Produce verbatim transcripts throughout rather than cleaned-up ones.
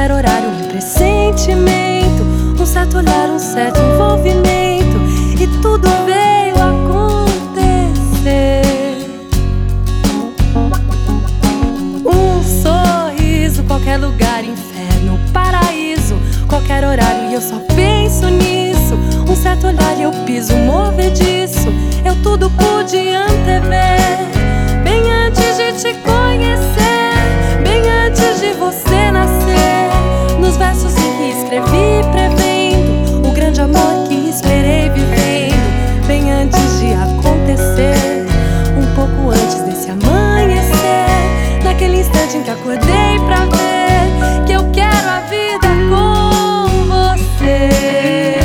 qualquer horário, um pressentimento, um certo olhar, um certo envolvimento, e tudo veio acontecer. Um sorriso, qualquer lugar, inferno, paraíso, qualquer horário, e eu só penso nisso. Um certo olhar e eu piso movediço, eu tudo pude antever, bem antes de te conhecer, bem antes de você nascer. Nos versos que escrevi prevendo o grande amor que esperei vivendo, bem antes de acontecer, um pouco antes desse amanhecer, naquele instante em que acordei pra ver que eu quero a vida com você.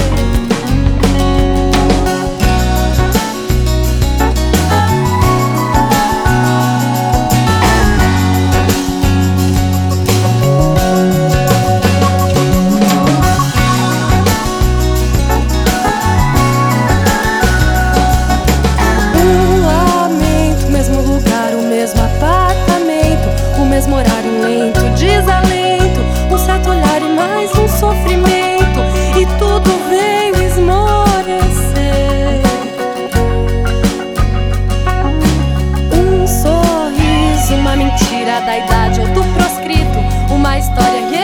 Mesmo horário, um lento desalento, um certo olhar e mais um sofrimento, e tudo veio esmorecer. Um sorriso, uma mentira da idade ou do proscrito, uma história